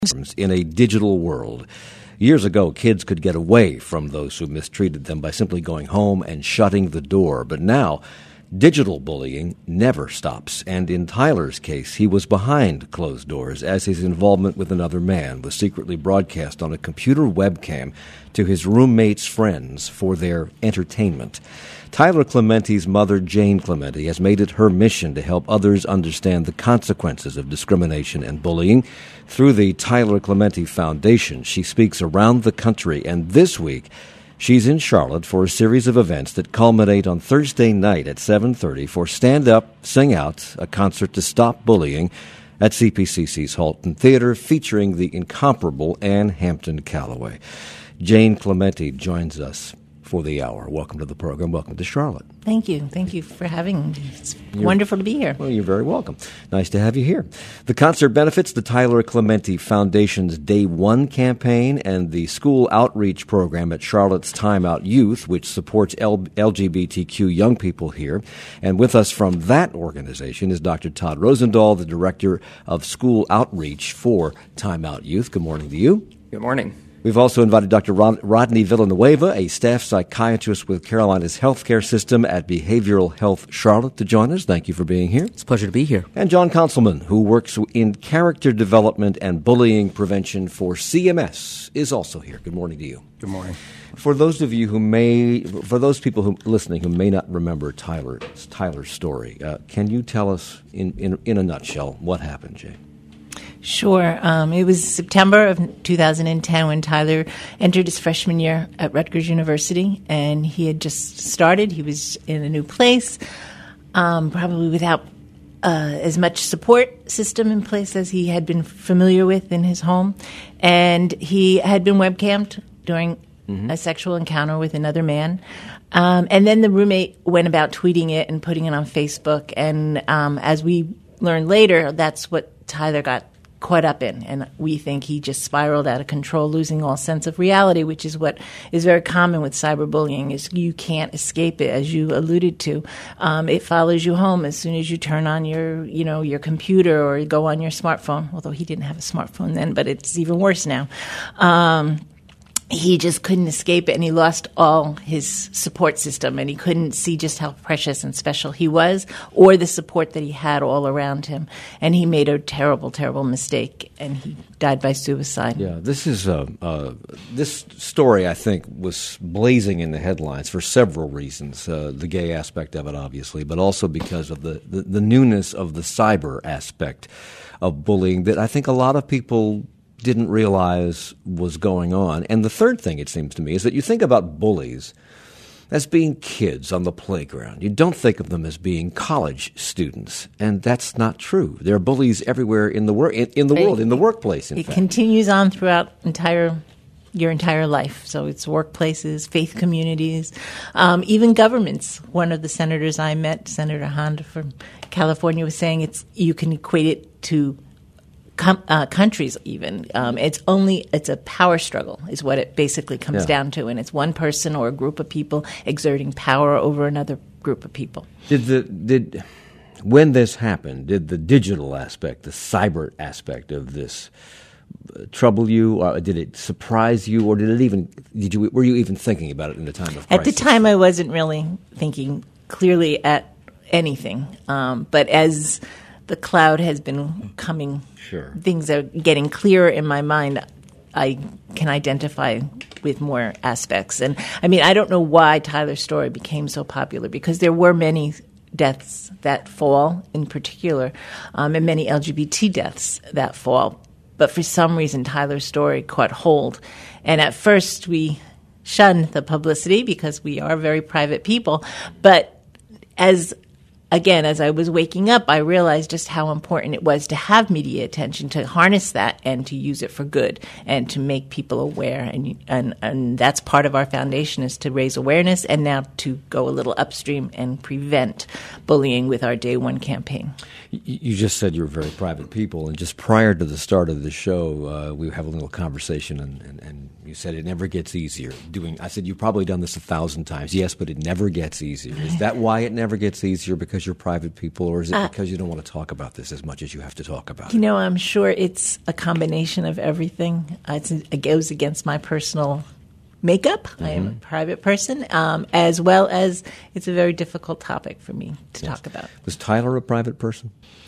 in a digital world. Years ago, kids could get away from those who mistreated them by simply going home and shutting the door. But now, digital bullying never stops. And in Tyler's case, he was behind closed doors as his involvement with another man was secretly broadcast on a computer webcam to his roommates' friends for their entertainment. Tyler Clementi's mother, Jane Clementi, has made it her mission to help others understand the consequences of discrimination and bullying. Through the Tyler Clementi Foundation, she speaks around the country, and this week, she's in Charlotte for a series of events that culminate on Thursday night at 7:30 for Stand Up, Sing Out, a concert to stop bullying at CPCC's Halton Theater, featuring the incomparable Ann Hampton Calloway. Jane Clementi joins us for the hour. Welcome to the program. Welcome to Charlotte. Thank you. Thank you for having me. It's wonderful to be here. Well, you're very welcome. Nice to have you here. The concert benefits the Tyler Clementi Foundation's Day One campaign and the school outreach program at Charlotte's Time Out Youth, which supports LGBTQ young people here. And with us from that organization is Dr. Todd Rosendahl, the Director of School Outreach for Time Out Youth. Good morning to you. Good morning. We've also invited Dr. Rodney Villanueva, a staff psychiatrist with Carolina's Healthcare System at Behavioral Health Charlotte, to join us. Thank you for being here. It's a pleasure to be here. And John Conselman, who works in character development and bullying prevention for CMS, is also here. Good morning to you. Good morning. For those people listening who may not remember Tyler's story, can you tell us in a nutshell what happened, Jay? Sure. It was September of 2010 when Tyler entered his freshman year at Rutgers University, and he had just started. He was in a new place, probably without as much support system in place as he had been familiar with in his home. And he had been webcammed during a sexual encounter with another man. And then the roommate went about tweeting it and putting it on Facebook. And as we learned later, that's what Tyler got caught up in, and we think he just spiraled out of control, losing all sense of reality, which is what is very common with cyberbullying. Is you can't escape it, as you alluded to. It follows you home as soon as you turn on your computer or go on your smartphone. Although he didn't have a smartphone then, but it's even worse now. He just couldn't escape it, and he lost all his support system, and he couldn't see just how precious and special he was or the support that he had all around him. And he made a terrible, terrible mistake, and he died by suicide. Yeah, this story, I think, was blazing in the headlines for several reasons. The gay aspect of it, obviously, but also because of the newness of the cyber aspect of bullying that I think a lot of people didn't realize was going on. And the third thing, it seems to me, is that you think about bullies as being kids on the playground. You don't think of them as being college students, and that's not true. There are bullies everywhere in the world, in the workplace. It continues on throughout your entire life. So it's workplaces, faith communities, even governments. One of the senators I met, Senator Honda from California, was saying you can equate it to countries even. It's a power struggle is what it basically comes down to, and it's one person or a group of people exerting power over another group of people. When this happened, did the digital aspect, the cyber aspect of this trouble you, or did it surprise you, or were you even thinking about it in the time of crisis? At the time, I wasn't really thinking clearly at anything, but as the cloud has been coming. Sure. Things are getting clearer in my mind. I can identify with more aspects. And I mean, I don't know why Tyler's story became so popular, because there were many deaths that fall in particular, and many LGBT deaths that fall. But for some reason, Tyler's story caught hold. And at first, we shunned the publicity because we are very private people. But as I was waking up, I realized just how important it was to have media attention, to harness that and to use it for good and to make people aware. And that's part of our foundation, is to raise awareness and now to go a little upstream and prevent bullying with our Day One campaign. You just said you're very private people, and just prior to the start of the show, we have a little conversation, and you said it never gets easier. I said, you've probably done this 1,000 times. Yes, but it never gets easier. Is that why it never gets easier? Because because you're private people, or is it because you don't want to talk about this as much as you have to talk about it? You know, I'm sure it's a combination of everything. It goes against my personal makeup. I am a private person, as well as it's a very difficult topic for me to talk about. Was Tyler a private person?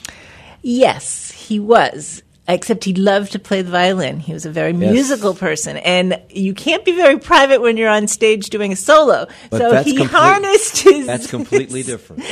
Yes, he was. Except he loved to play the violin. He was a very musical person. And you can't be very private when you're on stage doing a solo. But so he harnessed his... That's completely different.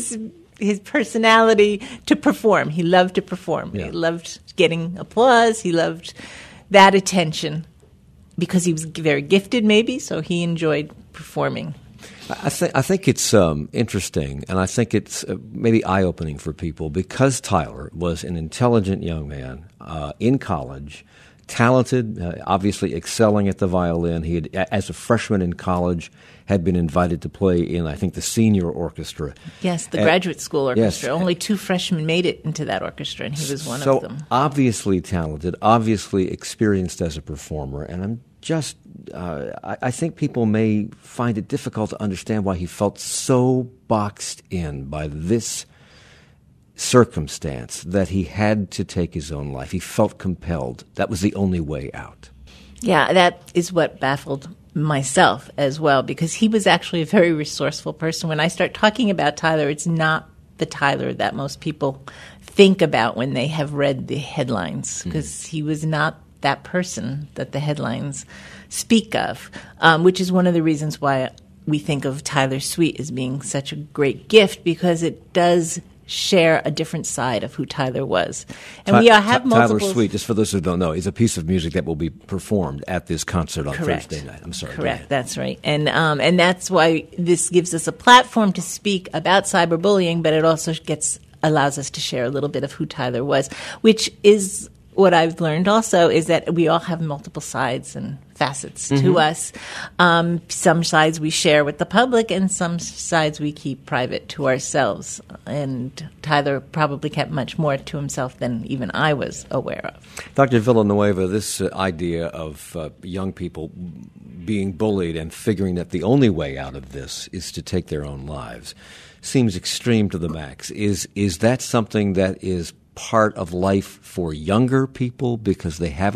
His personality to perform. He loved to perform. Yeah. He loved getting applause. He loved that attention because he was very gifted, maybe, so he enjoyed performing. I think it's interesting, and I think it's maybe eye-opening for people because Tyler was an intelligent young man in college, talented, obviously excelling at the violin. He had, as a freshman in college, had been invited to play in, I think, the senior orchestra. Yes, the graduate school orchestra. Yes. Only 2 freshmen made it into that orchestra, and he was one so of them. Obviously talented, obviously experienced as a performer, and I'm just, I think people may find it difficult to understand why he felt so boxed in by this circumstance that he had to take his own life. He felt compelled. That was the only way out. Yeah, that is what baffled myself as well, because he was actually a very resourceful person. When I start talking about Tyler, it's not the Tyler that most people think about when they have read the headlines, because he was not that person that the headlines speak of, which is one of the reasons why we think of Tyler Sweet as being such a great gift, because it does share a different side of who Tyler was. And we have multiple... Tyler Sweet, just for those who don't know, is a piece of music that will be performed at this concert on Thursday night. I'm sorry. Correct, that's right. And that's why this gives us a platform to speak about cyberbullying, but it also allows us to share a little bit of who Tyler was, which is... What I've learned also is that we all have multiple sides and facets to us. Some sides we share with the public, and some sides we keep private to ourselves. And Tyler probably kept much more to himself than even I was aware of. Dr. Villanueva, this idea of young people being bullied and figuring that the only way out of this is to take their own lives seems extreme to the max. Is that something that is part of life for younger people because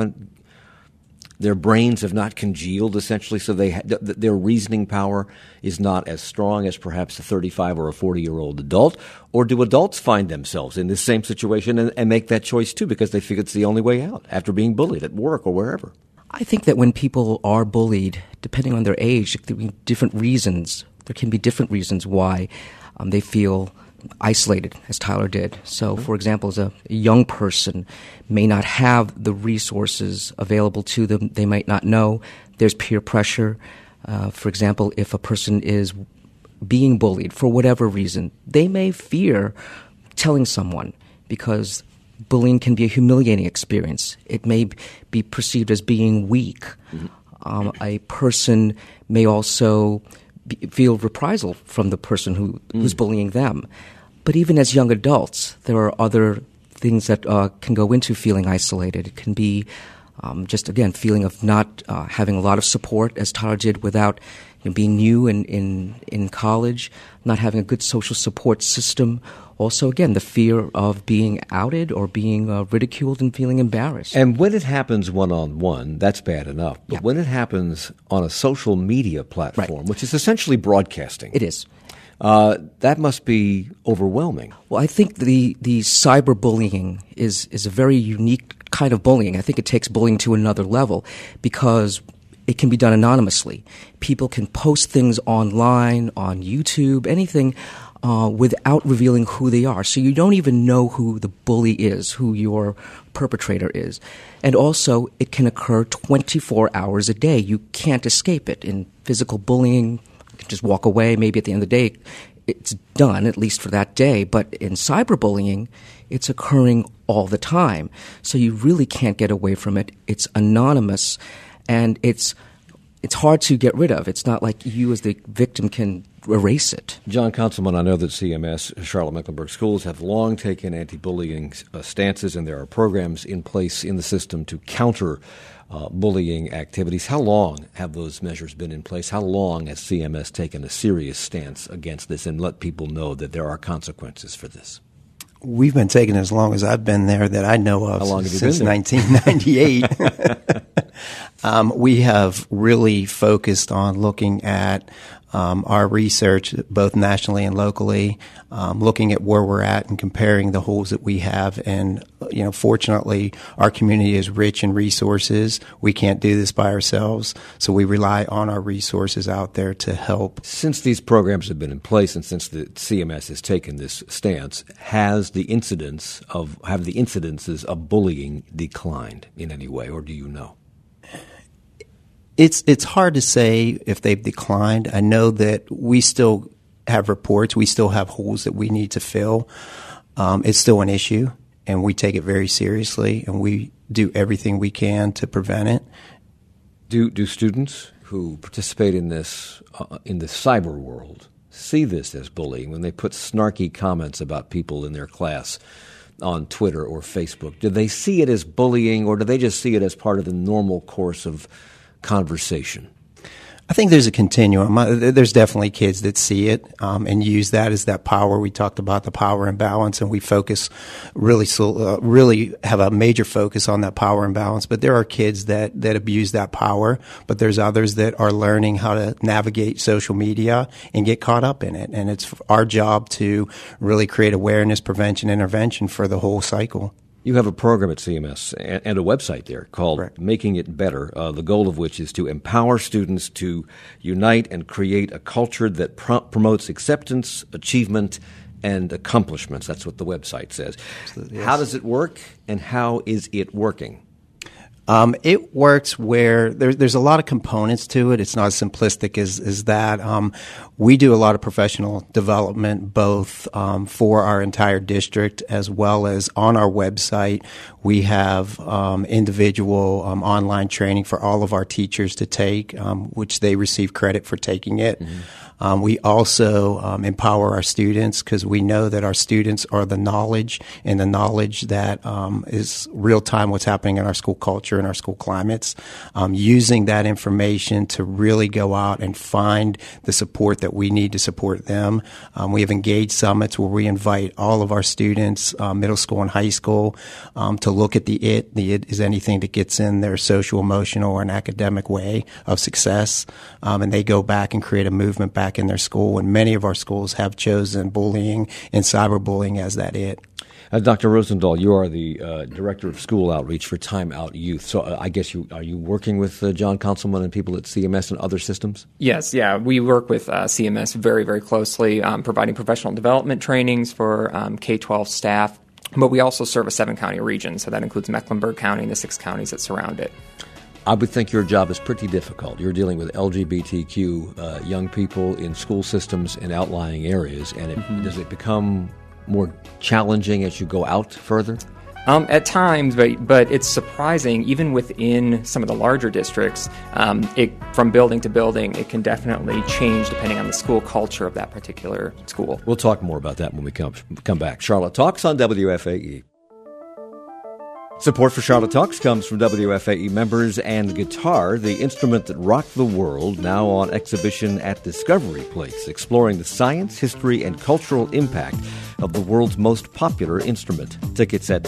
their brains have not congealed, essentially, so their reasoning power is not as strong as perhaps a 35 or a 40-year-old adult? Or do adults find themselves in this same situation and make that choice too because they figure it's the only way out after being bullied at work or wherever? I think that when people are bullied, depending on their age, there can be different reasons why they feel isolated, as Tyler did. So, for example, as a young person may not have the resources available to them. They might not know. There's peer pressure. For example, if a person is being bullied for whatever reason, they may fear telling someone because bullying can be a humiliating experience. It may be perceived as being weak. A person may also feel reprisal from the person who's bullying them. But even as young adults, there are other things that can go into feeling isolated. It can be just, again, feeling of not having a lot of support, as Tyler did, without being new in college, not having a good social support system. Also, again, the fear of being outed or being ridiculed and feeling embarrassed. And when it happens one-on-one, that's bad enough. But when it happens on a social media platform, which is essentially broadcasting. It is. That must be overwhelming. Well, I think the cyberbullying is a very unique kind of bullying. I think it takes bullying to another level because it can be done anonymously. People can post things online, on YouTube, anything, without revealing who they are. So you don't even know who the bully is, who your perpetrator is. And also, it can occur 24 hours a day. You can't escape it. In physical bullying, you can just walk away. Maybe at the end of the day, it's done, at least for that day. But in cyberbullying, it's occurring all the time. So you really can't get away from it. It's anonymous, and it's hard to get rid of. It's not like you as the victim can erase it. John Conselman, I know that CMS, Charlotte-Mecklenburg Schools, have long taken anti-bullying stances, and there are programs in place in the system to counter bullying activities. How long have those measures been in place? How long has CMS taken a serious stance against this and let people know that there are consequences for this? We've been taking as long as I've been there that I know of. How long have you since been there? 1998. We have really focused on looking at our research, both nationally and locally, looking at where we're at and comparing the holes that we have. And, fortunately, our community is rich in resources. We can't do this by ourselves, so we rely on our resources out there to help. Since these programs have been in place and since the CMS has taken this stance, have the incidences of bullying declined in any way, or do you know? It's hard to say if they've declined. I know that we still have reports. We still have holes that we need to fill. It's still an issue, and we take it very seriously, and we do everything we can to prevent it. Do students who participate in this cyber world see this as bullying when they put snarky comments about people in their class on Twitter or Facebook? Do they see it as bullying, or do they just see it as part of the normal course of conversation? I think there's a continuum. There's definitely kids that see it and use that as that power. We talked about the power imbalance, and we focus really have a major focus on that power imbalance. But there are kids that abuse that power, but there's others that are learning how to navigate social media and get caught up in it. And it's our job to really create awareness, prevention, intervention for the whole cycle. You have a program at CMS and a website there called Correct. Making It Better, the goal of which is to empower students to unite and create a culture that promotes acceptance, achievement, and accomplishments. That's what the website says. Yes. How does it work, and how is it working? It works where there's a lot of components to it. It's not as simplistic as that. We do a lot of professional development, both for our entire district as well as on our website. We have individual online training for all of our teachers to take, which they receive credit for taking it. Mm-hmm. We also empower our students because we know that our students are the knowledge, and the knowledge that is real time what's happening in our school culture and our school climates. Using that information to really go out and find the support that we need to support them. We have engaged summits where we invite all of our students, middle school and high school, to look at the IT. The IT is anything that gets in their social, emotional, or an academic way of success. And they go back and create a movement back in their school, and many of our schools have chosen bullying and cyberbullying as that IT. Dr. Rosendahl, you are the Director of School Outreach for Time Out Youth. So I guess are you working with John Conselman and people at CMS and other systems? Yes, yeah. We work with CMS very, very closely, providing professional development trainings for K-12 staff. But we also serve a 7-county region, so that includes Mecklenburg County and the 6 counties that surround it. I would think your job is pretty difficult. You're dealing with LGBTQ young people in school systems in outlying areas, and does it become more challenging as you go out further? At times, but it's surprising, even within some of the larger districts, from building to building, it can definitely change depending on the school culture of that particular school. We'll talk more about that when we come back. Charlotte Talks on WFAE. Support for Charlotte Talks comes from WFAE members and Guitar, the instrument that rocked the world, now on exhibition at Discovery Place, exploring the science, history, and cultural impact of the world's most popular instrument. Tickets at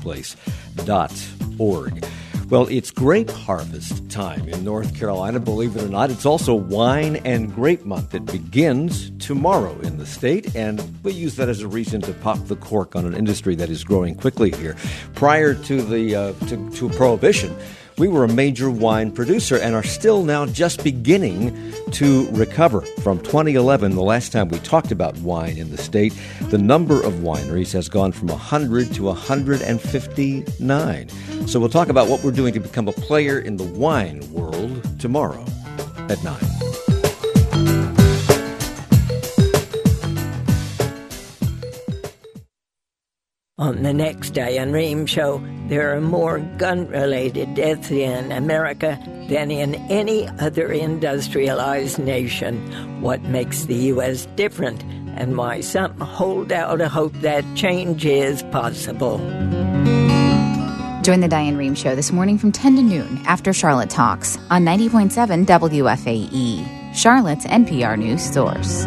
discoveryplace.org. Well, it's grape harvest time in North Carolina, believe it or not. It's also wine and grape month. It begins tomorrow in the state, and we use that as a reason to pop the cork on an industry that is growing quickly here. Prior to to Prohibition, we were a major wine producer and are still now just beginning to recover. From 2011, the last time we talked about wine in the state, the number of wineries has gone from 100 to 159. So we'll talk about what we're doing to become a player in the wine world tomorrow at 9. On the next Diane Rehm Show, there are more gun-related deaths in America than in any other industrialized nation. What makes the U.S. different, and why some hold out a hope that change is possible. Join the Diane Rehm Show this morning from 10 to noon after Charlotte Talks on 90.7 WFAE, Charlotte's NPR news source.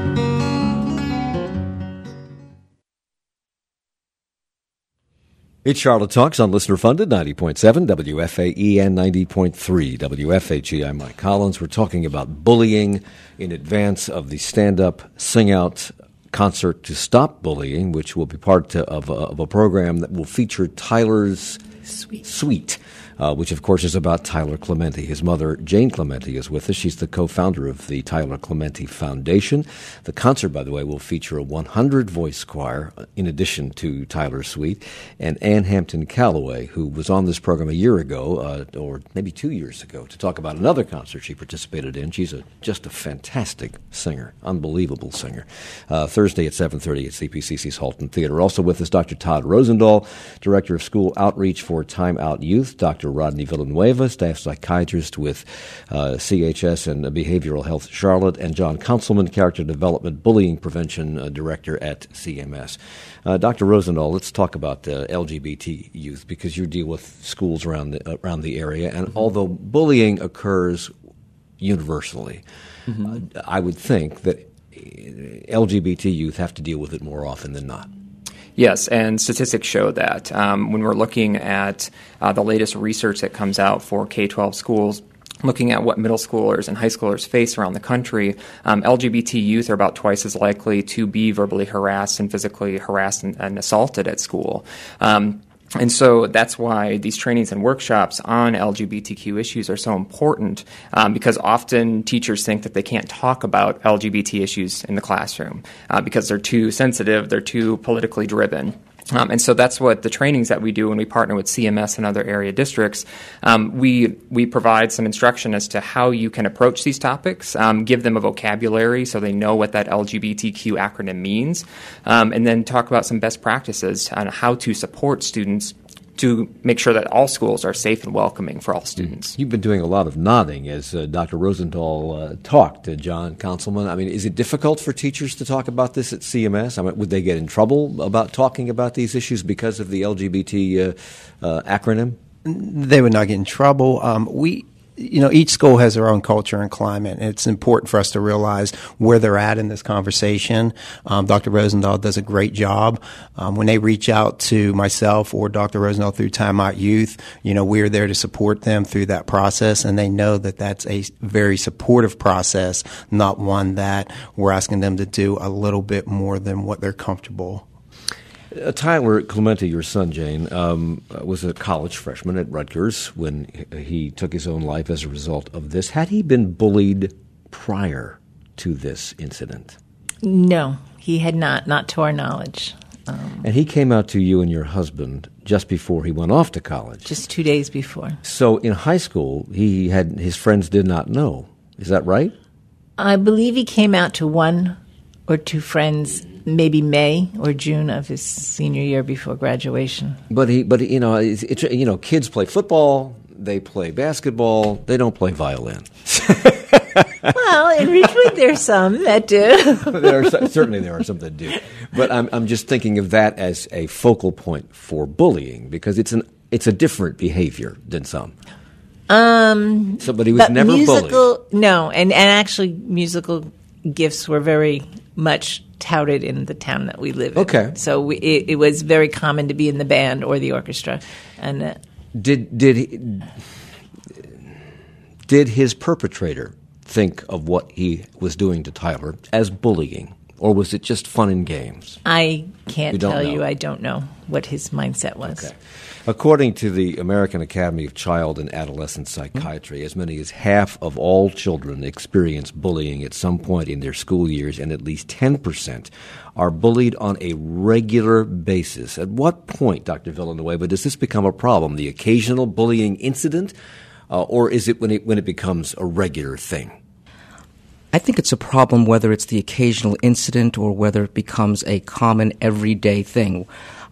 It's Charlotte Talks on listener-funded 90.7 WFAE and 90.3 WFHE. I'm Mike Collins. We're talking about bullying in advance of the stand-up, sing-out concert to stop bullying, which will be part of a program that will feature Tyler's Suite, which, of course, is about Tyler Clementi. His mother, Jane Clementi, is with us. She's the co-founder of the Tyler Clementi Foundation. The concert, by the way, will feature a 100-voice choir in addition to Tyler's Suite, and Ann Hampton Calloway, who was on this program a year ago, or maybe 2 years ago, to talk about another concert she participated in. She's just a fantastic singer, unbelievable singer. Thursday at 7:30 at CPCC's Halton Theater. Also with us, Dr. Todd Rosendahl, Director of School Outreach for Time Out Youth, Dr. Rodney Villanueva, staff psychiatrist with CHS and Behavioral Health Charlotte, and John Councilman, Character Development Bullying Prevention Director at CMS. Dr. Rosendahl, let's talk about LGBT youth, because you deal with schools around the area, and although bullying occurs universally, I would think that LGBT youth have to deal with it more often than not. Yes, and statistics show that. When we're looking at the latest research that comes out for K-12 schools, looking at what middle schoolers and high schoolers face around the country, LGBT youth are about twice as likely to be verbally harassed and physically harassed and assaulted at school. And so that's why these trainings and workshops on LGBTQ issues are so important, because often teachers think that they can't talk about LGBT issues in the classroom because they're too sensitive, they're too politically driven. And so that's what the trainings that we do when we partner with CMS and other area districts. We provide some instruction as to how you can approach these topics, give them a vocabulary so they know what that LGBTQ acronym means, and then talk about some best practices on how to support students to make sure that all schools are safe and welcoming for all students. You've been doing a lot of nodding as Dr. Rosendahl talked to John Councilman. I mean, is it difficult for teachers to talk about this at CMS? I mean, would they get in trouble about talking about these issues because of the LGBT acronym? They would not get in trouble. Each school has their own culture and climate, and it's important for us to realize where they're at in this conversation. Dr. Rosendahl does a great job. When they reach out to myself or Dr. Rosendahl through Time Out Youth, we're there to support them through that process, and they know that that's a very supportive process, not one that we're asking them to do a little bit more than what they're comfortable. Tyler Clementi, your son, Jane, was a college freshman at Rutgers when he took his own life as a result of this. Had he been bullied prior to this incident? No, he had not to our knowledge. And he came out to you and your husband just before he went off to college? Just 2 days before. So in high school, his friends did not know. Is that right? I believe he came out to one or two friends maybe May or June of his senior year before graduation. But kids play football, they play basketball, they don't play violin. Well, in Ridgewood, there's some that do. Certainly there are some that do. But I'm just thinking of that as a focal point for bullying, because it's a different behavior than some. But he was never bullied. No, and actually musical gifts were very much touted in the town that we live in. Okay. So it was very common to be in the band or the orchestra. And Did his perpetrator think of what he was doing to Tyler as bullying, or was it just fun and games? I can't tell know. you. I don't know what his mindset was. Okay. According to the American Academy of Child and Adolescent Psychiatry, as many as half of all children experience bullying at some point in their school years, and at least 10% are bullied on a regular basis. At what point, Dr. Villanueva, does this become a problem? The occasional bullying incident, or is it when it becomes a regular thing? I think it's a problem whether it's the occasional incident or whether it becomes a common everyday thing.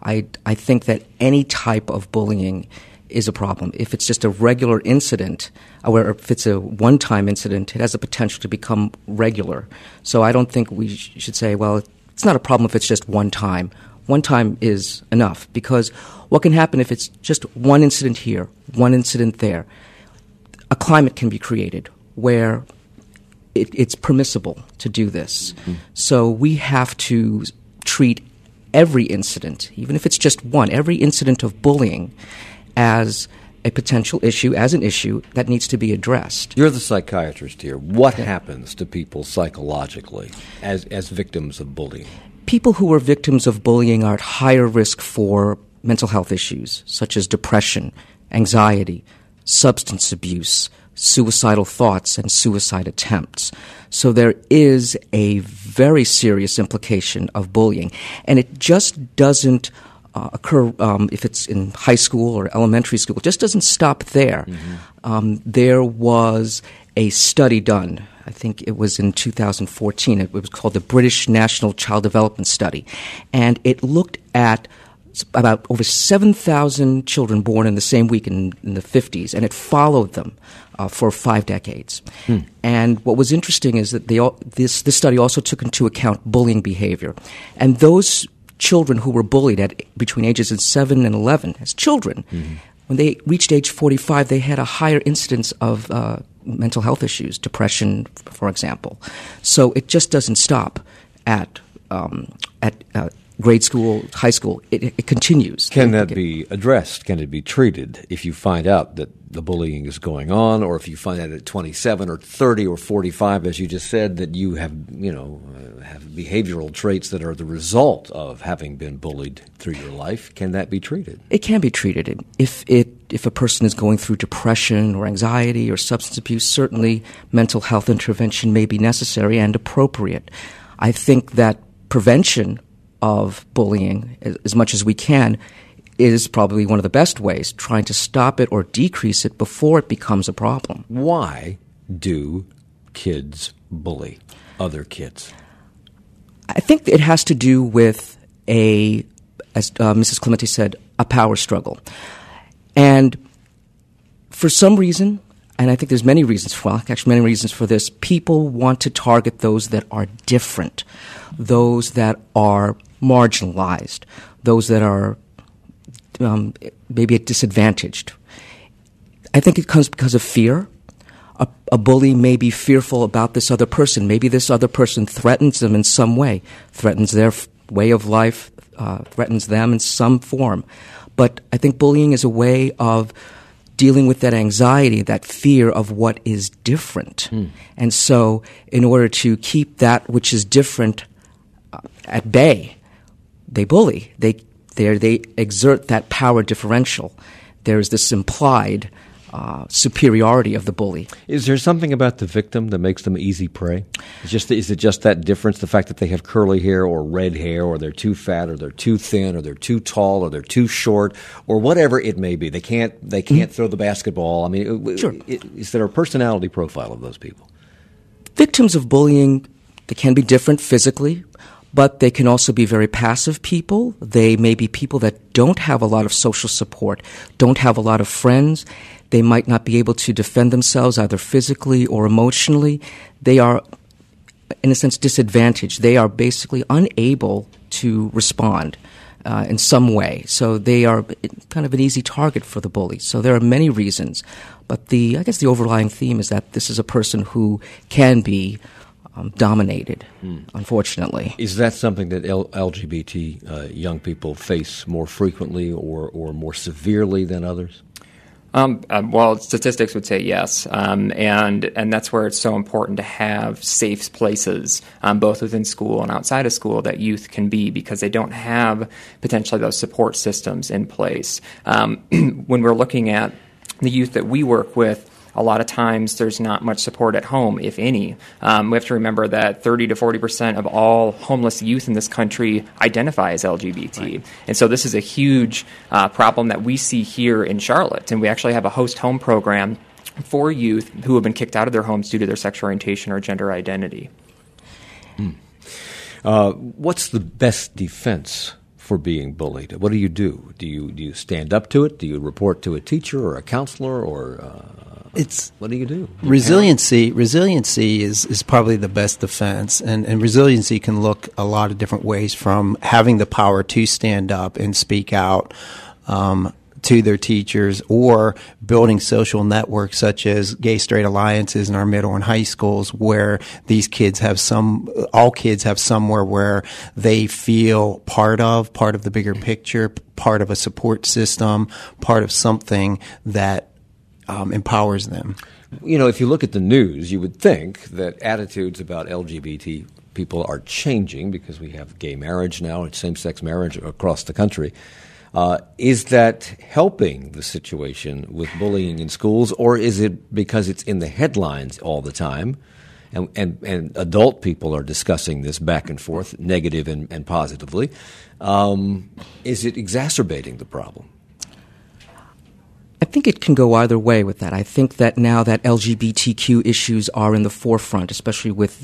I think that any type of bullying is a problem. If it's just a regular incident, or if it's a one-time incident, it has the potential to become regular. So I don't think we should say, well, it's not a problem if it's just one time. One time is enough, because what can happen if it's just one incident here, one incident there? A climate can be created where it's permissible to do this. Mm-hmm. So we have to treat every incident, even if it's just one, every incident of bullying as a potential issue, as an issue that needs to be addressed. You're the psychiatrist here. What happens to people psychologically as victims of bullying? People who are victims of bullying are at higher risk for mental health issues, such as depression, anxiety, substance abuse, suicidal thoughts, and suicide attempts. So there is a very serious implication of bullying, and it just doesn't occur if it's in high school or elementary school. It just doesn't stop there. Mm-hmm. There was a study done, I think it was in 2014. It was called the British National Child Development Study, and it looked at about over 7,000 children born in the same week in the 50s, and it followed them for 5 decades. And what was interesting is that this study also took into account bullying behavior. And those children who were bullied at between ages of 7 and 11 as children, when they reached age 45, they had a higher incidence of mental health issues, depression, for example. So it just doesn't stop at grade school, high school. It continues. Can that be addressed? Can it be treated if you find out that the bullying is going on, or if you find out at 27 or 30 or 45, as you just said, that you have behavioral traits that are the result of having been bullied through your life? Can that be treated? It can be treated. If a person is going through depression or anxiety or substance abuse, certainly mental health intervention may be necessary and appropriate. I think that prevention of bullying, as much as we can, is probably one of the best ways, trying to stop it or decrease it before it becomes a problem. Why do kids bully other kids? I think it has to do with as Mrs. Clemente said, a power struggle. And for some reason, and I think there's many reasons for this, people want to target those that are different, those that are marginalized, those that are maybe disadvantaged. I think it comes because of fear. A bully may be fearful about this other person. Maybe this other person threatens them in some way, threatens their way of life, threatens them in some form. But I think bullying is a way of dealing with that anxiety, that fear of what is different. And so in order to keep that which is different at bay, they bully. They exert that power differential. There's this implied superiority of the bully. Is there something about the victim that makes them easy prey? Is it just that difference, the fact that they have curly hair or red hair, or they're too fat, or they're too thin, or they're too tall, or they're too short, or whatever it may be? They can't throw the basketball. I mean, sure. Is there a personality profile of those people? Victims of bullying, they can be different physically, but they can also be very passive people. They may be people that don't have a lot of social support, don't have a lot of friends. They might not be able to defend themselves either physically or emotionally. They are, in a sense, disadvantaged. They are basically unable to respond in some way. So they are kind of an easy target for the bully. So there are many reasons. But I guess the overlying theme is that this is a person who can be dominated, unfortunately. Is that something that LGBT young people face more frequently or more severely than others? Well, statistics would say yes, and that's where it's so important to have safe places, both within school and outside of school, that youth can be, because they don't have potentially those support systems in place. When we're looking at the youth that we work with, a lot of times there's not much support at home, if any. We have to remember that 30 to 40% of all homeless youth in this country identify as LGBT. Right. And so this is a huge problem that we see here in Charlotte. And we actually have a host home program for youth who have been kicked out of their homes due to their sexual orientation or gender identity. What's the best defense for being bullied? What do you do? Do you stand up to it? Do you report to a teacher or a counselor, or what do you do? Resiliency is probably the best defense, and resiliency can look a lot of different ways, from having the power to stand up and speak out to their teachers, or building social networks such as Gay Straight Alliances in our middle and high schools, where these kids have all kids have somewhere where they feel part of the bigger picture, part of a support system, part of something that empowers them. You know, if you look at the news, you would think that attitudes about LGBT people are changing because we have gay marriage now, it's same-sex marriage across the country. Is that helping the situation with bullying in schools, or is it because it's in the headlines all the time, and adult people are discussing this back and forth, negative and positively? Is it exacerbating the problem? I think it can go either way with that. I think that now that LGBTQ issues are in the forefront, especially with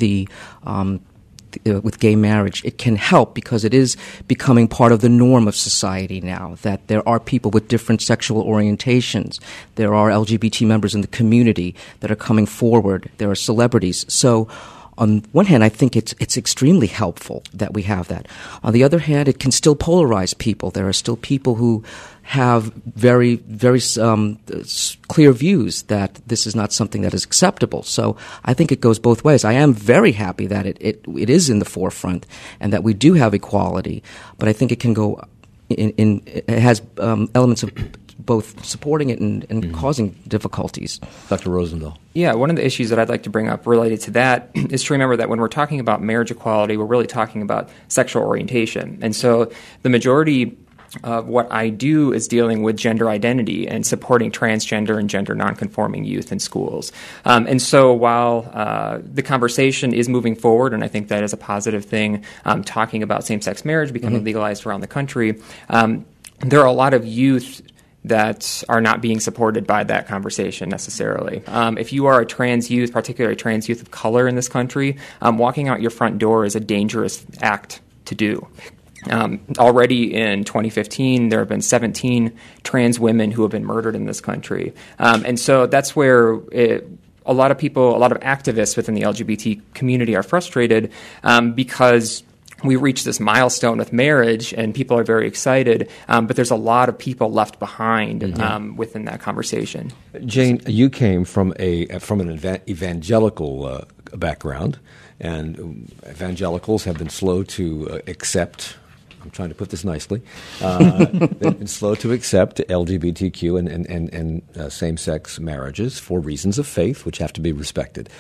with gay marriage, it can help because it is becoming part of the norm of society now, that there are people with different sexual orientations. There are LGBT members in the community that are coming forward. There are celebrities. So on one hand, I think it's extremely helpful that we have that. On the other hand, it can still polarize people. There are still people who have very, very clear views that this is not something that is acceptable. So I think it goes both ways. I am very happy that it is in the forefront and that we do have equality, but I think it can go it has elements of both supporting it and causing difficulties. Dr. Rosendahl. Yeah, one of the issues that I'd like to bring up related to that is to remember that when we're talking about marriage equality, we're really talking about sexual orientation. And so the majority of what I do is dealing with gender identity and supporting transgender and gender nonconforming youth in schools. And so while the conversation is moving forward, and I think that is a positive thing, talking about same-sex marriage becoming legalized around the country, there are a lot of youth that are not being supported by that conversation necessarily. If you are a trans youth, particularly a trans youth of color in this country, walking out your front door is a dangerous act to do. Already in 2015, there have been 17 trans women who have been murdered in this country. And so that's where a lot of people, a lot of activists within the LGBT community are frustrated because we reached this milestone with marriage and people are very excited, but there's a lot of people left behind within that conversation. Jane, you came from an evangelical background, and evangelicals have been slow to accept. I'm trying to put this nicely. They've been slow to accept LGBTQ and same-sex marriages for reasons of faith, which have to be respected.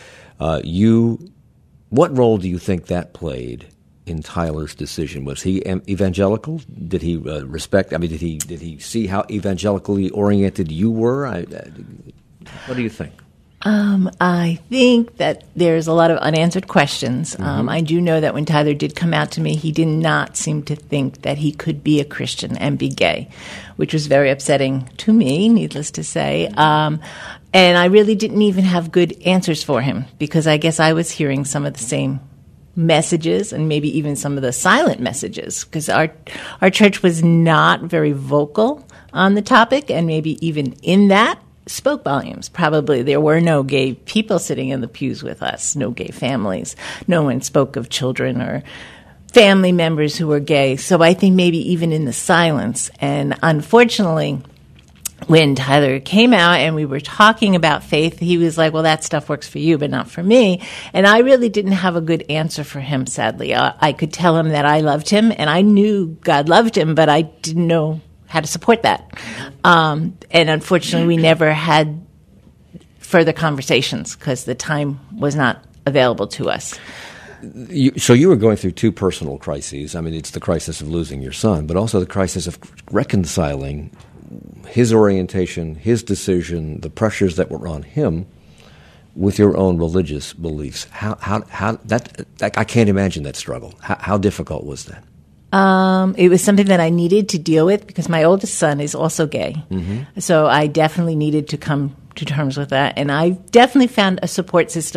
What role do you think that played in Tyler's decision? Was he evangelical? Did he respect? I mean, did he see how evangelically oriented you were? What do you think? I think that there's a lot of unanswered questions. I do know that when Tyler did come out to me, he did not seem to think that he could be a Christian and be gay, which was very upsetting to me, needless to say. And I really didn't even have good answers for him because I guess I was hearing some of the same messages and maybe even some of the silent messages because our church was not very vocal on the topic, and maybe even in that spoke volumes. Probably there were no gay people sitting in the pews with us, no gay families. No one spoke of children or family members who were gay. So I think maybe even in the silence. And unfortunately, when Tyler came out and we were talking about faith, he was like, well, that stuff works for you, but not for me. And I really didn't have a good answer for him, sadly. I could tell him that I loved him, and I knew God loved him, but I didn't know how to support that. And unfortunately, we never had further conversations because the time was not available to us. So you were going through two personal crises. I mean, it's the crisis of losing your son, but also the crisis of reconciling his orientation, his decision, the pressures that were on him with your own religious beliefs. How that I can't imagine that struggle. How difficult was that? It was something that I needed to deal with because my oldest son is also gay. So I definitely needed to come to terms with that. And I definitely found a support system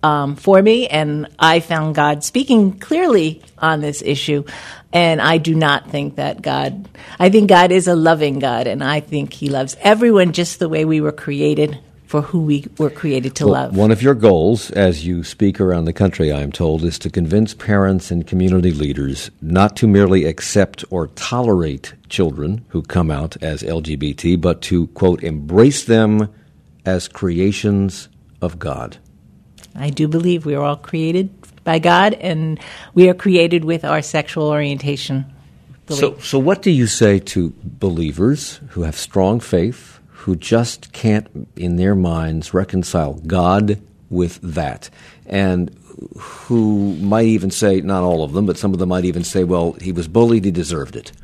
for me, and I found God speaking clearly on this issue. And I do not think that I think God is a loving God, and I think He loves everyone just the way we were created, for who we were created to love. One of your goals, as you speak around the country, I am told, is to convince parents and community leaders not to merely accept or tolerate children who come out as LGBT, but to, quote, embrace them as creations of God. I do believe we are all created by God, and we are created with our sexual orientation belief. So what do you say to believers who have strong faith, who just can't, in their minds, reconcile God with that, and who might even say, not all of them, but some of them might even say, well, he was bullied, he deserved it.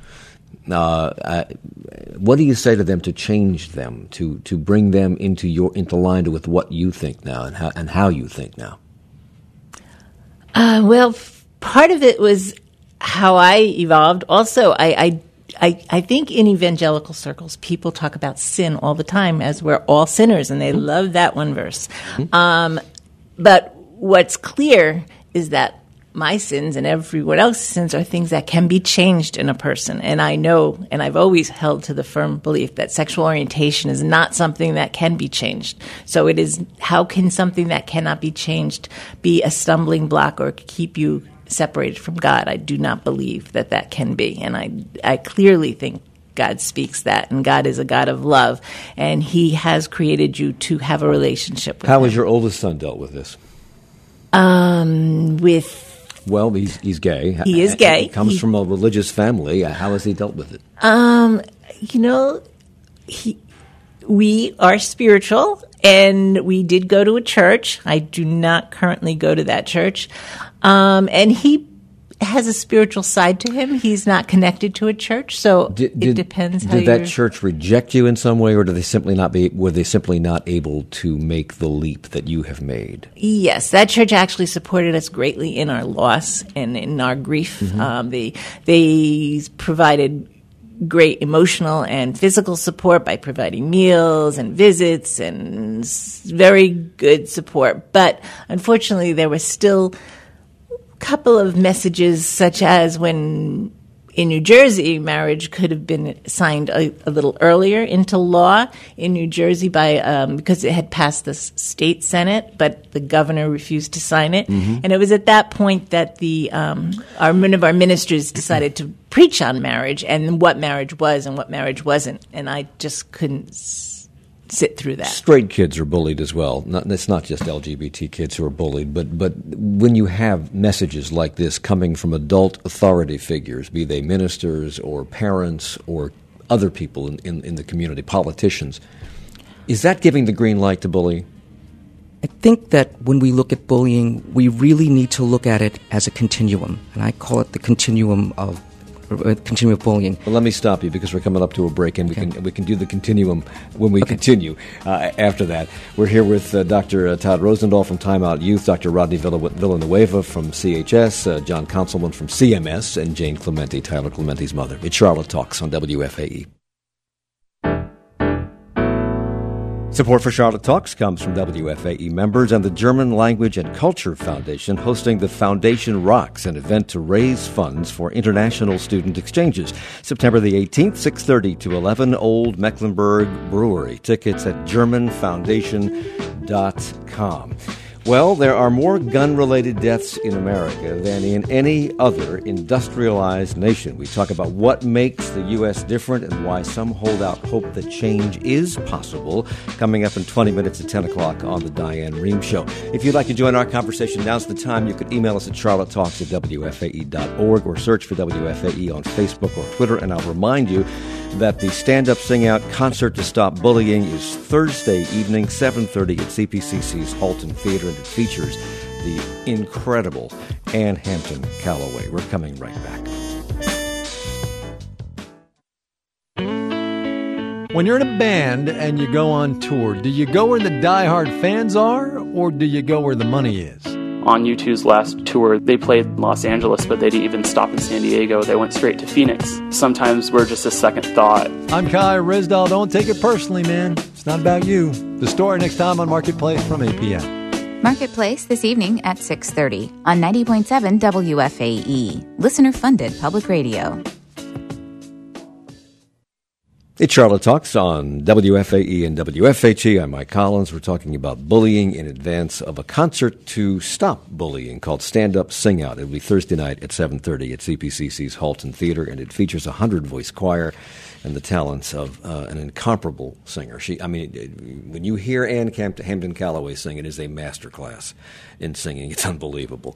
What do you say to them to change them, to bring them into line with what you think now and how you think now? Well, part of it was how I evolved. Also, I think in evangelical circles, people talk about sin all the time as we're all sinners, and they love that one verse. But what's clear is that my sins and everyone else's sins are things that can be changed in a person. And I know, and I've always held to the firm belief that sexual orientation is not something that can be changed. So it is, how can something that cannot be changed be a stumbling block or keep you separated from God? I do not believe that can be. And I clearly think God speaks that, and God is a God of love, and He has created you to have a relationship with Him. How has your oldest son dealt with this? Well, he's gay. He is gay. He comes from a religious family. How has he dealt with it? We are spiritual, and we did go to a church. I do not currently go to that church. And he has a spiritual side to him. He's not connected to a church, so it depends how Did that church reject you in some way, or were they simply not able to make the leap that you have made? Yes, that church actually supported us greatly in our loss and in our grief. Mm-hmm. They provided great emotional and physical support by providing meals and visits and very good support. But unfortunately, there was still couple of messages, such as when in New Jersey, marriage could have been signed a little earlier into law in New Jersey by because it had passed the state senate, but the governor refused to sign it. Mm-hmm. And it was at that point that one of our ministers decided to preach on marriage and what marriage was and what marriage wasn't. And I just couldn't sit through that. Straight kids are bullied as well. It's not just LGBT kids who are bullied, but when you have messages like this coming from adult authority figures, be they ministers or parents or other people in the community, politicians, is that giving the green light to bullying? I think that when we look at bullying, we really need to look at it as a continuum, and I call it the continuum of bullying. Well, let me stop you because we're coming up to a break, and we can do the continuum when we continue after that. We're here with Dr. Todd Rosendahl from Time Out Youth, Dr. Rodney Villanueva from CHS, John Conselman from CMS, and Jane Clementi, Tyler Clementi's mother. It's Charlotte Talks on WFAE. Support for Charlotte Talks comes from WFAE members and the German Language and Culture Foundation, hosting the Foundation Rocks, an event to raise funds for international student exchanges. September the 18th, 6:30 to 11, Old Mecklenburg Brewery. Tickets at GermanFoundation.com. Well, there are more gun-related deaths in America than in any other industrialized nation. We talk about what makes the U.S. different and why some hold out hope that change is possible. Coming up in 20 minutes at 10 o'clock on The Diane Rehm Show. If you'd like to join our conversation, now's the time. You could email us at charlottetalks@wfae.org or search for WFAE on Facebook or Twitter. And I'll remind you that the Stand Up Sing Out Concert to Stop Bullying is Thursday evening, 7:30 at CPCC's Halton Theater, and it features the incredible Ann Hampton Calloway. We're coming right back. When you're in a band and you go on tour, do you go where the diehard fans are, or do you go where the money is? On U2's last tour, they played Los Angeles, but they didn't even stop in San Diego. They went straight to Phoenix. Sometimes we're just a second thought. I'm Kai Risdahl. Don't take it personally, man. It's not about you. The Story next time on Marketplace from 8 p.m. Marketplace this evening at 6:30 on 90.7 WFAE, listener-funded public radio. It's Charlotte Talks on WFAE and WFHE. I'm Mike Collins. We're talking about bullying in advance of a concert to stop bullying called Stand Up, Sing Out. It'll be Thursday night at 7:30 at CPCC's Halton Theater, and it features a 100-voice choir and the talents of an incomparable singer. When you hear Ann Hampton Calloway sing, it is a masterclass in singing. It's unbelievable.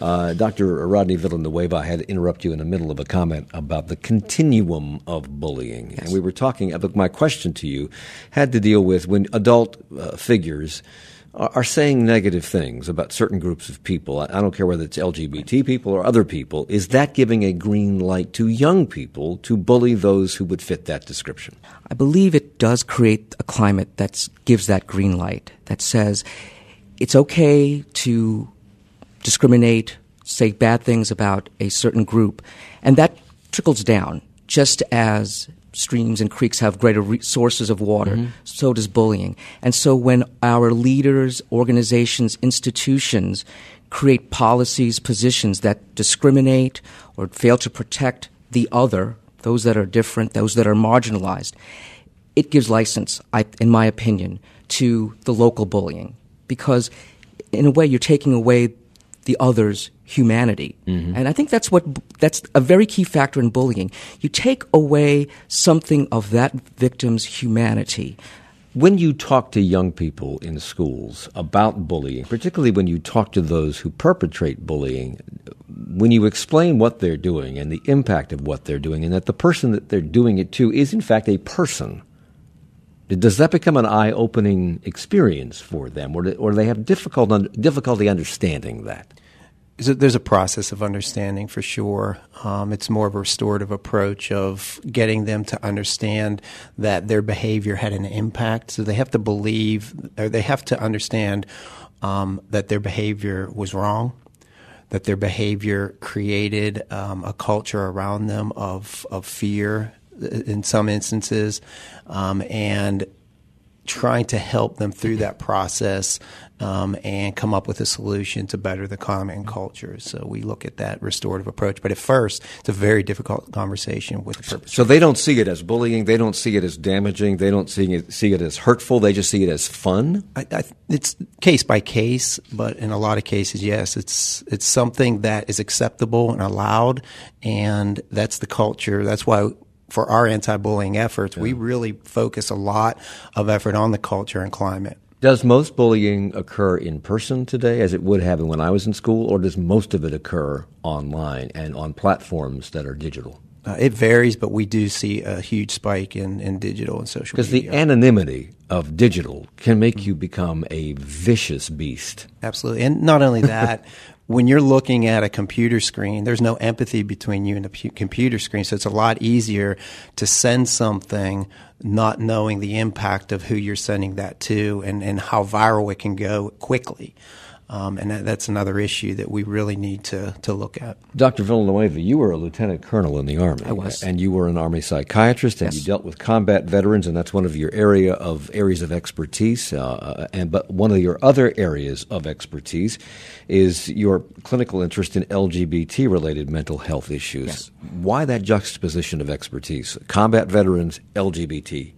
Dr. Rodney Villanueva, I had to interrupt you in the middle of a comment about the continuum of bullying. Yes. And we were talking, my question to you had to deal with when adult figures are saying negative things about certain groups of people. I don't care whether it's LGBT people or other people. Is that giving a green light to young people to bully those who would fit that description? I believe it does create a climate that gives that green light, that says it's okay to discriminate, say bad things about a certain group, and that trickles down. Just as streams and creeks have greater sources of water, so does bullying. And so when our leaders, organizations, institutions create policies, positions that discriminate or fail to protect the other, those that are different, those that are marginalized, it gives license, in my opinion, to the local bullying. Because in a way you're taking away the other's humanity. And I think that's a very key factor in bullying. You take away something of that victim's humanity. When you talk to young people in schools about bullying, particularly when you talk to those who perpetrate bullying, when you explain what they're doing and the impact of what they're doing, and that the person that they're doing it to is in fact a person, does that become an eye-opening experience for them, or do they have difficulty understanding that? There's a process of understanding for sure. It's more of a restorative approach of getting them to understand that their behavior had an impact. So they have to believe, or they have to understand that their behavior was wrong, that their behavior created a culture around them of fear in some instances, and trying to help them through that process and come up with a solution to better the climate and culture. So we look at that restorative approach. But at first, it's a very difficult conversation with the perpetrator. So they don't see it as bullying. They don't see it as damaging. They don't see it as hurtful. They just see it as fun? It's case by case, but in a lot of cases, yes. It's something that is acceptable and allowed, and that's the culture. That's why for our anti-bullying efforts, we really focus a lot of effort on the culture and climate. Does most bullying occur in person today, as it would have when I was in school, or does most of it occur online and on platforms that are digital? It varies, but we do see a huge spike in digital and social media. Because the anonymity of digital can make you become a vicious beast. Absolutely. And not only that, when you're looking at a computer screen, there's no empathy between you and the computer screen, so it's a lot easier to send something not knowing the impact of who you're sending that to and how viral it can go quickly. And that's another issue that we really need to look at. Dr. Villanueva, you were a lieutenant colonel in the Army. I was. And you were an Army psychiatrist, and Yes. you dealt with combat veterans, and that's one of your areas of expertise. But one of your other areas of expertise is your clinical interest in LGBT-related mental health issues. Yes. Why that juxtaposition of expertise? Combat veterans, LGBT.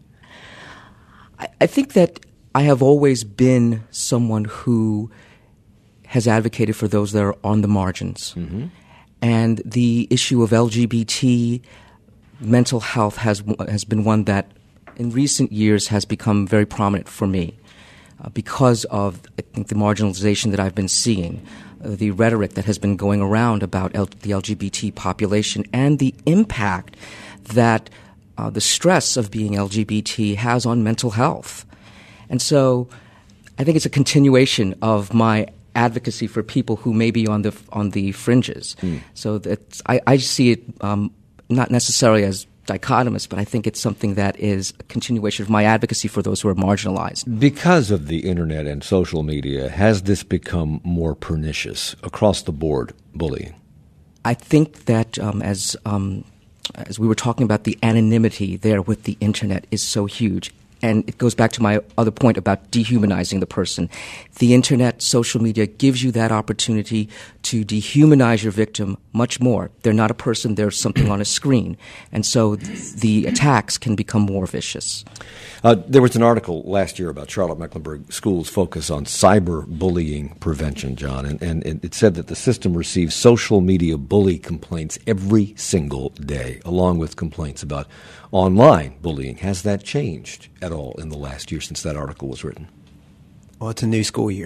I think that I have always been someone who has advocated for those that are on the margins. And the issue of LGBT mental health has been one that in recent years has become very prominent for me because of, I think, the marginalization that I've been seeing, the rhetoric that has been going around about the LGBT population, and the impact that the stress of being LGBT has on mental health. And so I think it's a continuation of my advocacy for people who may be on the fringes. So that I see it not necessarily as dichotomous, but I think it's something that is a continuation of my advocacy for those who are marginalized. Because of the internet and social media, has this become more pernicious across the board, bullying? I think that as we were talking about, the anonymity there with the internet is so huge. and it goes back to my other point about dehumanizing the person. The internet, social media gives you that opportunity to dehumanize your victim much more. They're not a person, they're something on a screen. And so the attacks can become more vicious. There was an article last year about Charlotte-Mecklenburg schools' focus on cyberbullying prevention, John, and it said that the system receives social media bully complaints every single day, along with complaints about online bullying. Has that changed at all in the last year since that article was written? Well, it's a new school year.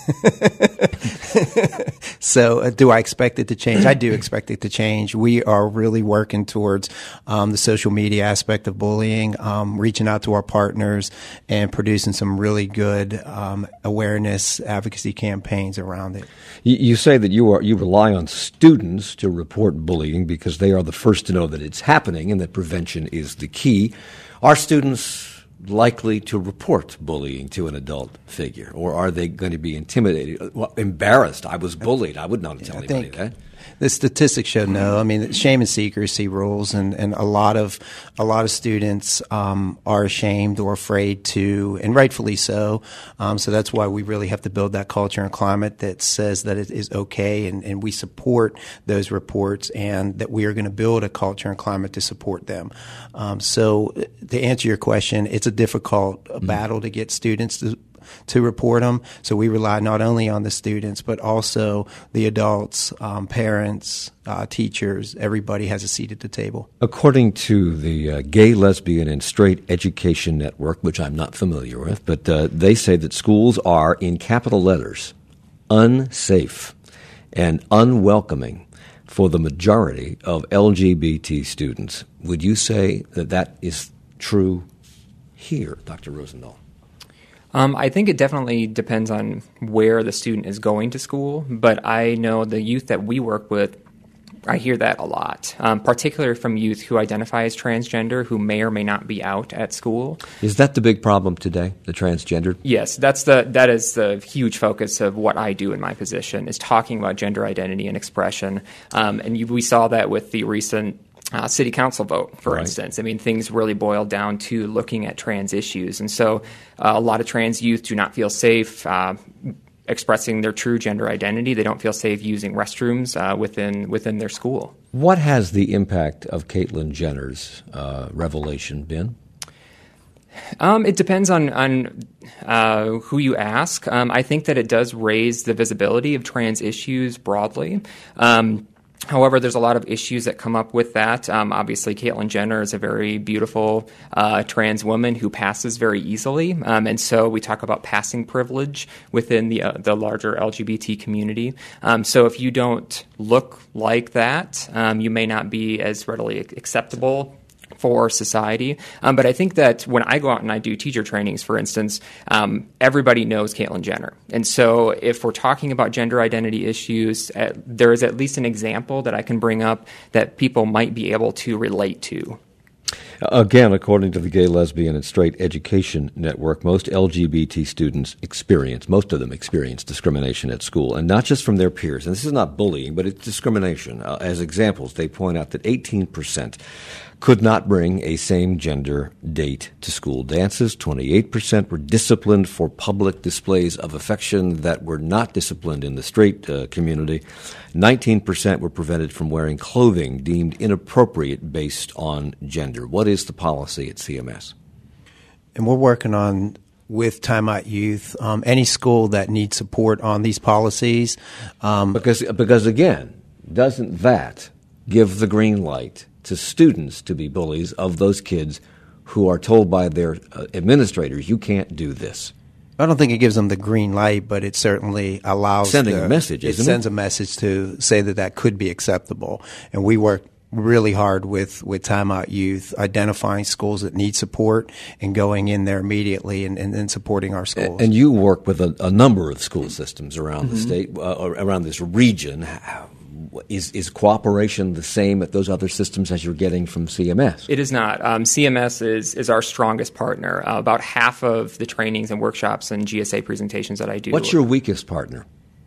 So do I expect it to change? I do expect it to change. We are really working towards the social media aspect of bullying, reaching out to our partners and producing some really good awareness advocacy campaigns around it. You say that you rely on students to report bullying because they are the first to know that it's happening and that prevention is the key. Are students likely to report bullying to an adult figure, or are they going to be intimidated, embarrassed? I was bullied. I would not tell anybody that. The statistics show no. I mean, shame and secrecy rules, and a lot of students are ashamed or afraid to, and rightfully so. So that's why we really have to build that culture and climate that says that it is okay, and we support those reports, and that we are going to build a culture and climate to support them. So to answer your question, it's a difficult battle to get students to report them. So we rely not only on the students, but also the adults, parents, teachers. Everybody has a seat at the table. According to the Gay, Lesbian, and Straight Education Network, which I'm not familiar with, but they say that schools are, in capital letters, unsafe and unwelcoming for the majority of LGBT students. Would you say that that is true here, Dr. Rosendahl? I think it definitely depends on where the student is going to school, but I know the youth that we work with, I hear that a lot, particularly from youth who identify as transgender, who may or may not be out at school. Is that the big problem today, the transgender? Yes, that is the huge focus of what I do in my position, is talking about gender identity and expression. We saw that with the recent city council vote, for instance. I mean, things really boil down to looking at trans issues. And so a lot of trans youth do not feel safe expressing their true gender identity. They don't feel safe using restrooms within their school. What has the impact of Caitlyn Jenner's revelation been? It depends on who you ask. I think that it does raise the visibility of trans issues broadly. However, there's a lot of issues that come up with that. Obviously, Caitlyn Jenner is a very beautiful trans woman who passes very easily. And so we talk about passing privilege within the larger LGBT community. So if you don't look like that, you may not be as readily acceptable for society. But I think that when I go out and I do teacher trainings, for instance, everybody knows Caitlyn Jenner. And so if we're talking about gender identity issues, there is at least an example that I can bring up that people might be able to relate to. Again, according to the Gay, Lesbian, and Straight Education Network, most LGBT students most of them experience discrimination at school, and not just from their peers. And this is not bullying, but it's discrimination. As examples, they point out that 18% could not bring a same-gender date to school dances. 28% were disciplined for public displays of affection that were not disciplined in the straight community. 19% were prevented from wearing clothing deemed inappropriate based on gender. What is the policy at CMS? And we're working on, with Time Out Youth, any school that needs support on these policies. Because again, doesn't that give the green light to students to be bullies of those kids who are told by their administrators, you can't do this? I don't think it gives them the green light, but it certainly allows a message, isn't it? It sends a message to say that could be acceptable. And we work really hard with Time Out Youth, identifying schools that need support and going in there immediately and supporting our schools. And you work with a number of school systems around the state, around this region. Is cooperation the same at those other systems as you're getting from CMS? It is not. CMS is our strongest partner. About half of the trainings and workshops and GSA presentations that I do. What's your weakest partner?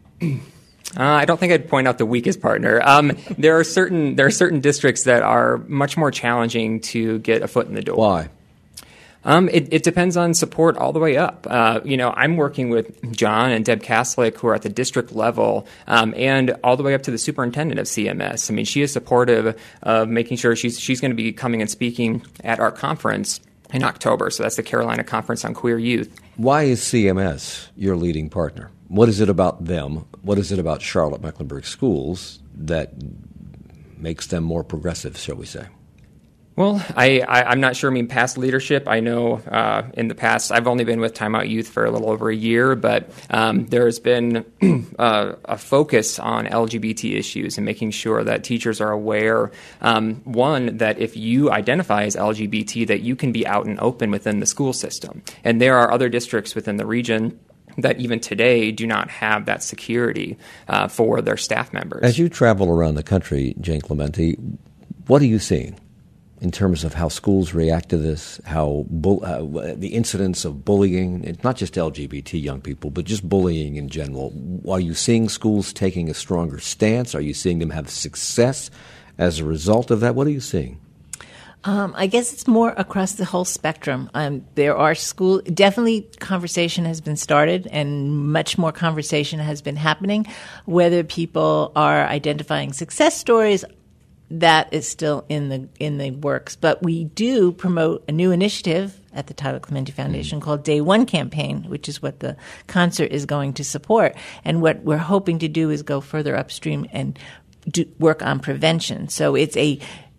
I don't think I'd point out the weakest partner. There are certain districts that are much more challenging to get a foot in the door. Why? It depends on support all the way up. I'm working with John and Deb Kaslik, who are at the district level, and all the way up to the superintendent of CMS. I mean, she is supportive of making sure she's going to be coming and speaking at our conference in October. So that's the Carolina Conference on Queer Youth. Why is CMS your leading partner? What is it about them? What is it about Charlotte-Mecklenburg schools that makes them more progressive, shall we say? Well, I'm not sure. I mean, past leadership, I know in the past, I've only been with Time Out Youth for a little over a year, but there's been a focus on LGBT issues and making sure that teachers are aware, one, that if you identify as LGBT, that you can be out and open within the school system. And there are other districts within the region that even today do not have that security for their staff members. As you travel around the country, Jane Clemente, what are you seeing in terms of how schools react to this, how the incidence of bullying? It's not just LGBT young people, but just bullying in general. Are you seeing schools taking a stronger stance? Are you seeing them have success as a result of that? What are you seeing? I guess it's more across the whole spectrum. There are definitely conversation has been started and much more conversation has been happening. Whether people are identifying success stories, that is still in the works. But we do promote a new initiative at the Tyler Clemente Foundation called Day One Campaign, which is what the concert is going to support. And what we're hoping to do is go further upstream and work on prevention. So it's a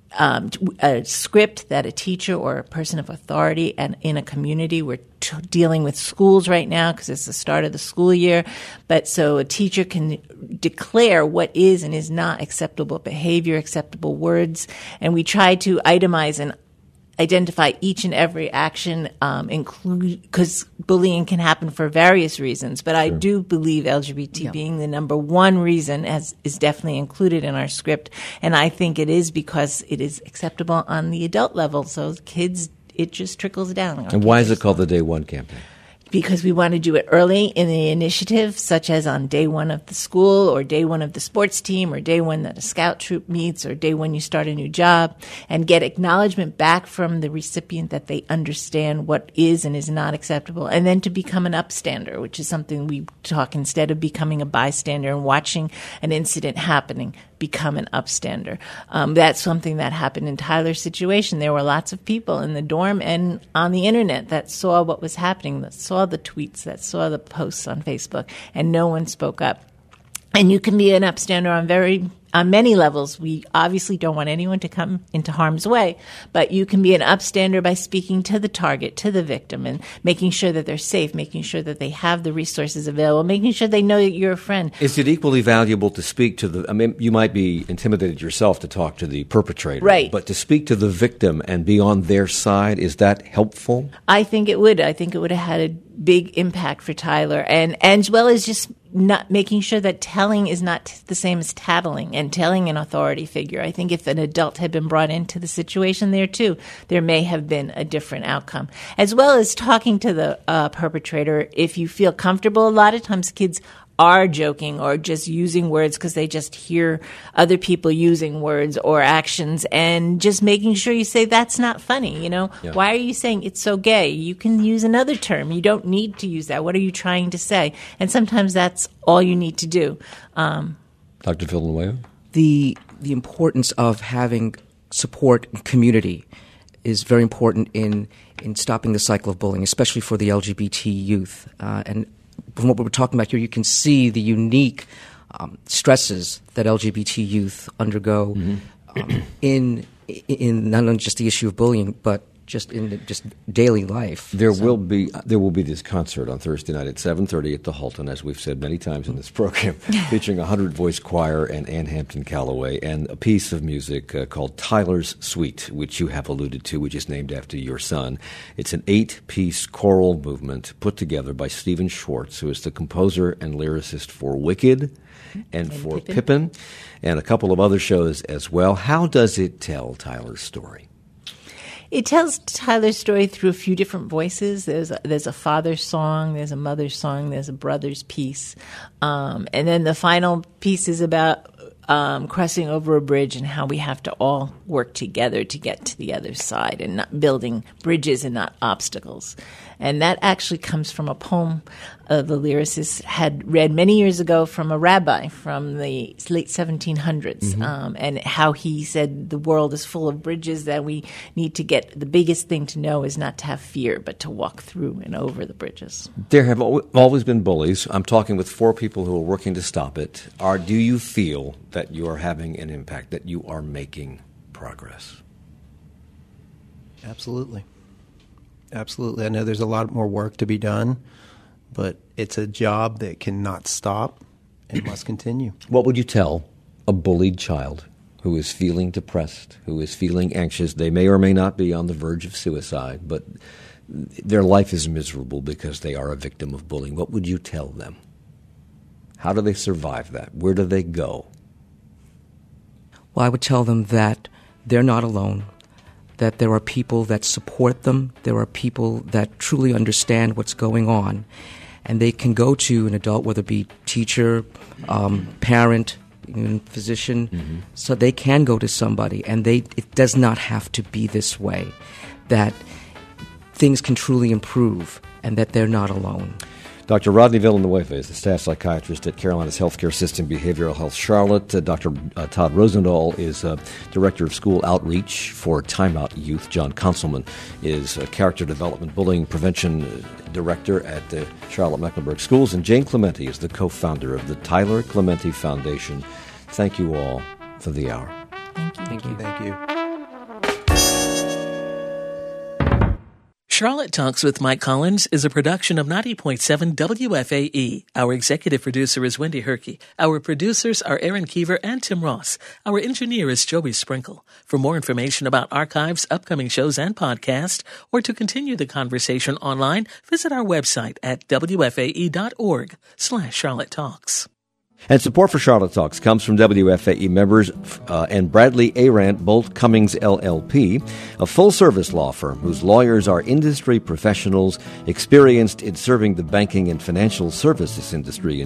script that a teacher or a person of authority and in a community, we're dealing with schools right now because it's the start of the school year, but so a teacher can declare what is and is not acceptable behavior, acceptable words, and we try to itemize and identify each and every action, because bullying can happen for various reasons. But I do believe LGBT being the number one reason is definitely included in our script. And I think it is because it is acceptable on the adult level. So kids, it just trickles down. And why is it called the Day One campaign? Because we want to do it early in the initiative, such as on day one of the school or day one of the sports team or day one that a scout troop meets or day one you start a new job, and get acknowledgement back from the recipient that they understand what is and is not acceptable, and then to become an upstander, which is something we talk instead of becoming a bystander and watching an incident happening. Become an upstander. That's something that happened in Tyler's situation. There were lots of people in the dorm and on the internet that saw what was happening, that saw the tweets, that saw the posts on Facebook, and no one spoke up. And you can be an upstander on many levels. We obviously don't want anyone to come into harm's way, but you can be an upstander by speaking to the target, to the victim, and making sure that they're safe, making sure that they have the resources available, making sure they know that you're a friend. Is it equally valuable to speak to you might be intimidated yourself to talk to the perpetrator, right? But to speak to the victim and be on their side, is that helpful? I think it would. I think it would have had a big impact for Tyler, and as well as just not making sure that telling is not the same as tattling, and telling an authority figure. I think if an adult had been brought into the situation there too, there may have been a different outcome. As well as talking to the perpetrator, if you feel comfortable. A lot of times kids are joking or just using words because they just hear other people using words or actions, and just making sure you say, that's not funny, Why are you saying it's so gay? You can use another term. You don't need to use that. What are you trying to say? And sometimes that's all you need to do. Dr. Villanueva? The importance of having support and community is very important in stopping the cycle of bullying, especially for the LGBT youth. And from what we're talking about here, you can see the unique stresses that LGBT youth undergo in not only just the issue of bullying, but just in just daily life. There will be this concert on Thursday night at 7:30 at the Halton, as we've said many times in this program, featuring a 100-voice choir and Ann Hampton Calloway, and a piece of music called Tyler's Suite, which you have alluded to, which is named after your son. It's an 8-piece choral movement put together by Stephen Schwartz, who is the composer and lyricist for Wicked and for Pippin, and a couple of other shows as well. How does it tell Tyler's story? It tells Tyler's story through a few different voices. There's a father's song, there's a mother's song, there's a brother's piece. And then the final piece is about crossing over a bridge and how we have to all work together to get to the other side, and not building bridges and not obstacles. And that actually comes from a poem the lyricist had read many years ago from a rabbi from the late 1700s, and how he said the world is full of bridges, that we need to get, the biggest thing to know is not to have fear, but to walk through and over the bridges. There have always been bullies. I'm talking with 4 people who are working to stop it. Do you feel that you are having an impact, that you are making progress? Absolutely. Absolutely. I know there's a lot more work to be done, but it's a job that cannot stop and must continue. What would you tell a bullied child who is feeling depressed, who is feeling anxious? They may or may not be on the verge of suicide, but their life is miserable because they are a victim of bullying. What would you tell them? How do they survive that? Where do they go? Well, I would tell them that they're not alone, that there are people that support them, there are people that truly understand what's going on, and they can go to an adult, whether it be teacher, parent, even physician, so they can go to somebody, and it does not have to be this way, that things can truly improve, and that they're not alone. Dr. Rodney Villanueva is the staff psychiatrist at Carolina's Healthcare System Behavioral Health Charlotte. Dr. Todd Rosendahl is Director of School Outreach for Time Out Youth. John Conselman is Character Development Bullying Prevention Director at the Charlotte-Mecklenburg Schools. And Jane Clementi is the co-founder of the Tyler Clementi Foundation. Thank you all for the hour. Thank you. Thank you. Thank you. Charlotte Talks with Mike Collins is a production of 90.7 WFAE. Our executive producer is Wendy Herkey. Our producers are Aaron Keever and Tim Ross. Our engineer is Joey Sprinkle. For more information about archives, upcoming shows, and podcasts, or to continue the conversation online, visit our website at wfae.org/Charlotte Talks. And support for Charlotte Talks comes from WFAE members and Bradley Arant Bolt Cummings LLP, a full-service law firm whose lawyers are industry professionals experienced in serving the banking and financial services industry